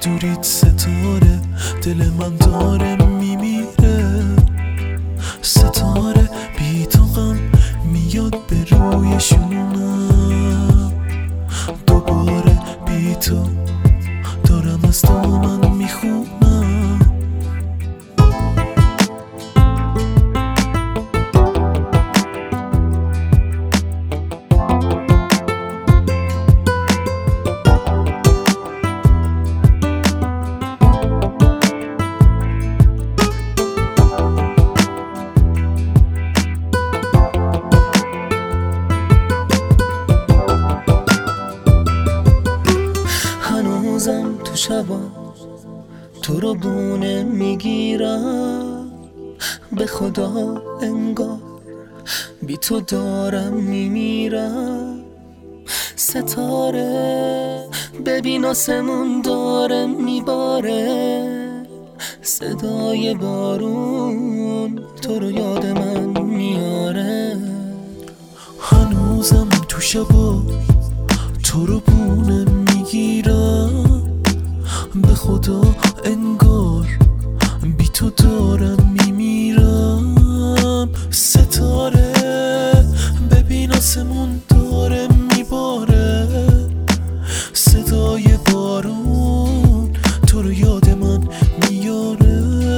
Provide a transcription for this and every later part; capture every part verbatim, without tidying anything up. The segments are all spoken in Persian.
دورید ستاره، دل من داره میمیره. ستاره بی تو غم میاد به روی شونم، دوباره بی تو دارم از دامن میخونم. هنوزم تو شبا تو رو بونه میگیرم، به خدا انگار بی تو دارم میمیرم. ستاره ببین آسمون داره میباره، صدای بارون تو رو یاد من میاره. هنوزم تو شبا تو رو بونه میگیرم، به خدا انگار بی تو دارم میمیرم. ستاره ببین آسمون داره میباره، صدای بارون تو رو یاد من میاره.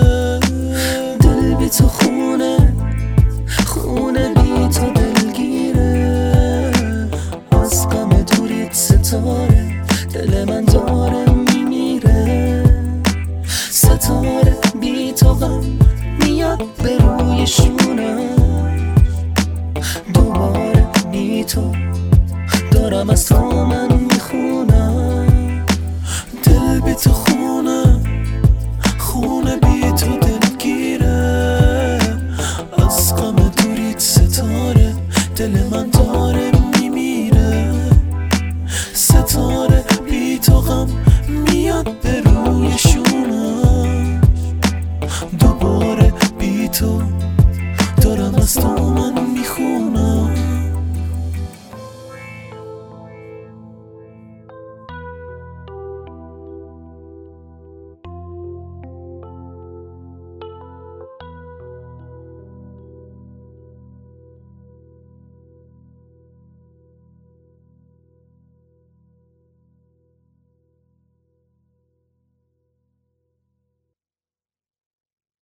دل بی تو خونه خونه بی تو دلگیره، از غم دورید ستاره دل من داره میمیره. ستاره بی تو غم میاد به روی شونم، دوباره بی تو دارم از تو من میخونم. دل بی تو